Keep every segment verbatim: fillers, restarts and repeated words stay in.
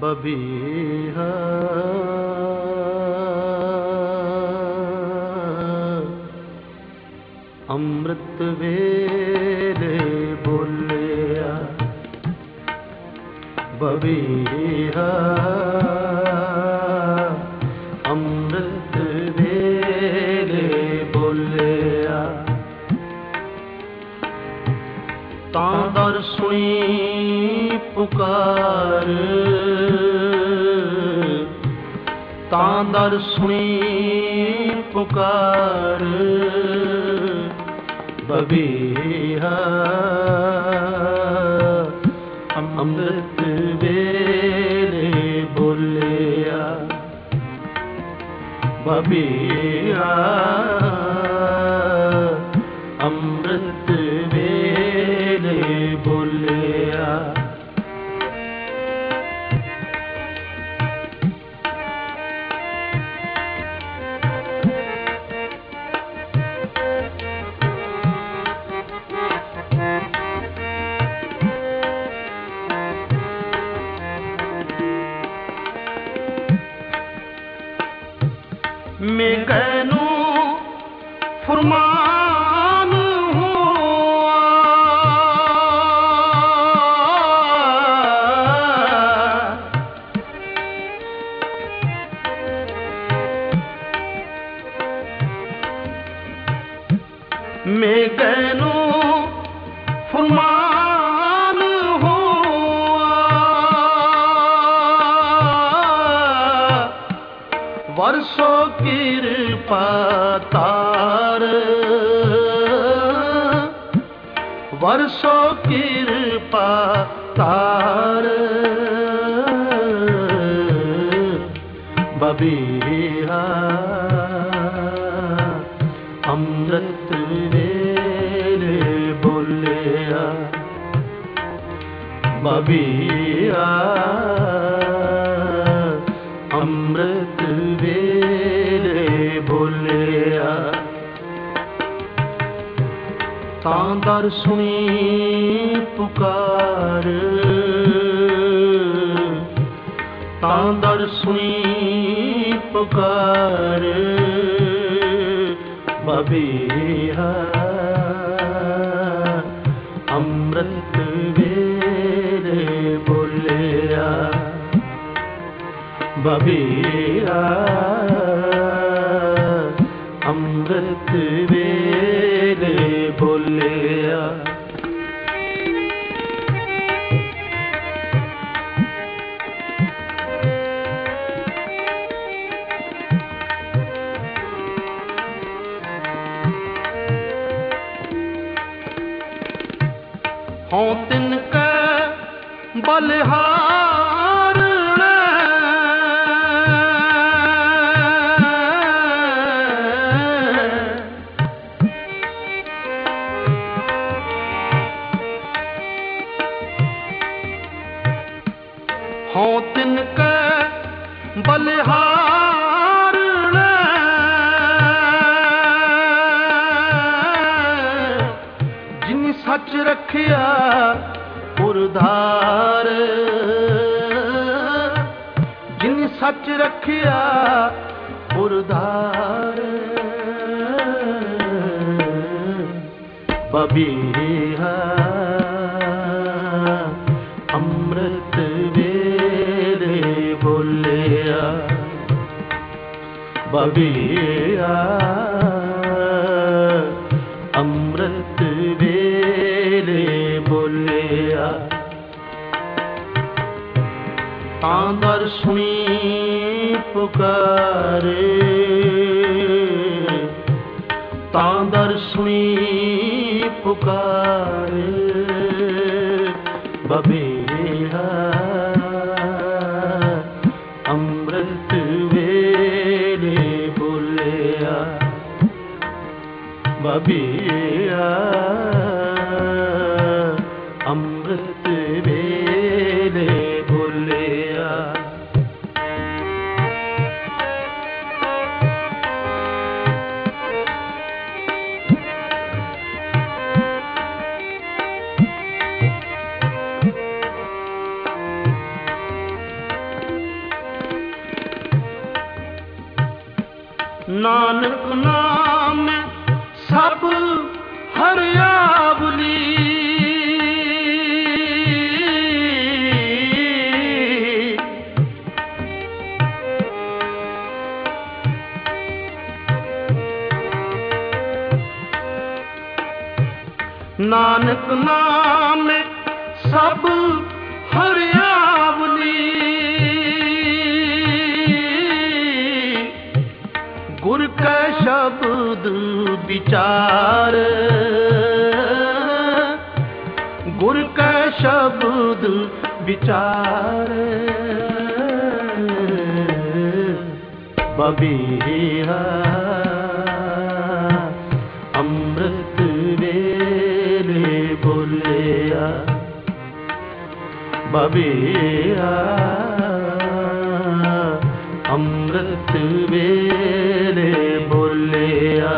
ਬਬੀਹਾ ਅੰਮ੍ਰਿਤ ਵੇਲੇ ਬੋਲਿਆ ਬਬੀਹਾ ਅੰਮ੍ਰਿਤ ਵੇਲੇ ਬੋਲਿਆ ਤਾਂ ਦਰ ਸੁਣੀ ਪੁਕਾਰ ਤਾਂ ਦਰ ਸੁਣੀ ਪੁਕਾਰ ਬਬੀਹਾ ਅੰਮ੍ਰਿਤ ਵੇਲੇ ਬੋਲਿਆ ਬਬੀਹਾ ਅੰਮ੍ਰਿਤ ਵੇਲੇ ਬੋਲਿਆ ਮੇਘਨੂ ਫੁਰਮਾਨ ਹੋਆ ਮੇਘਨੂ ਫੁਰਮਾਨ ਹੋਆ ਵਰਸੋ ਕਿਰਪਾ ਤਾਰ ਵਰਸੋ ਕਿਰਪਾ ਤਾਰ ਬਬੀਹਾ ਅੰਮ੍ਰਿਤ ਵੇਲੇ ਬੋਲਿਆ ਬਬੀਹਾ ਅੰਮ੍ਰਿਤ ਵੇਲੇ ਬੋਲਿਆ ਤਾਂ ਦਰ ਸੁਣੀ ਪੁਕਾਰ ਤਾਂ ਦਰ ਸੁਣੀ ਪੁਕਾਰ ਬਬੀਹਾ ਅੰਮ੍ਰਿਤ ਵੇਲੇ ਬੋਲਿਆ ਬਬੀਹਾ ਅੰਮ੍ਰਿਤ ਵੇਲੇ ਬੋਲਿਆ ਹੋਂ ਤਿਨ ਕੈ ਬਲਿਹਾਰ ਹੋਂ ਤਿਨ ਕੈ ਬਲਿਹਾਰ ਜਿਨ ਸੱਚ ਰੱਖਿਆ ਪੁਰਧਾਰ ਜਿਨ ਸੱਚ ਰੱਖਿਆ ਪੁਰਧਾਰ ਬਬੀਹਾ ਅੰਮ੍ਰਿਤ ਵੇਲੇ ਬੋਲਿਆ ਬਬੀਹਾ ਅੰਮ੍ਰਿਤ ਵੇਲੇ ਬੋਲਿਆ ਤਾਂ ਦਰ ਸੁਣੀ ਪੁਕਾਰੇ ਤਾਂ ਦਰ ਸੁਣੀ ਪੁਕਾਰੇ ਬਬੀਹਾ ਅੰਮ੍ਰਿਤ ਵੇਲੇ ਬੋਲਿਆ ਬਬੀਹਾ ਅੰਮ੍ਰਿਤ ਵੇਲੇ ਬੋਲਿਆ नानक नाम सब हरियावली, गुर कै शब्द विचार, गुर कै शब्द विचार। बबीहा अमृत वेले बोलिया, बबीहा अमृत वेले बोलिया।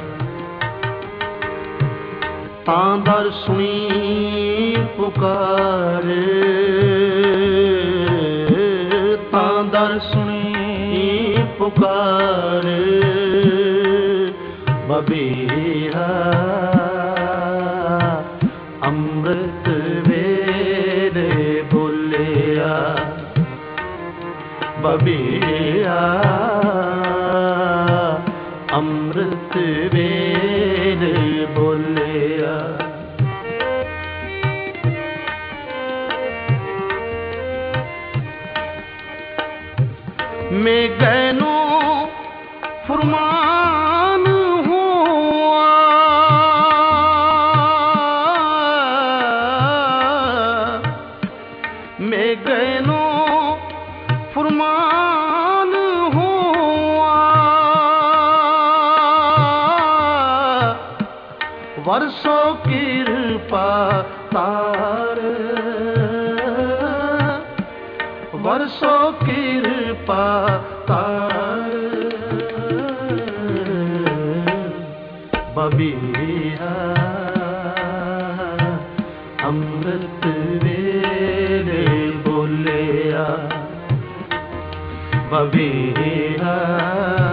तां दर सुनी पुकार, तां दर सुनी पुकार। बबीहा अमृत वेले बोलिया, बबीहा अमृत वेले बोलिया। मैं गैनो फरमान हुआ, मैं गैनो फरमान हुआ। वर्षों कृपा तार, वर्षों कृपा तार। बबीहा अमृत वेले बोलिया, बबीहा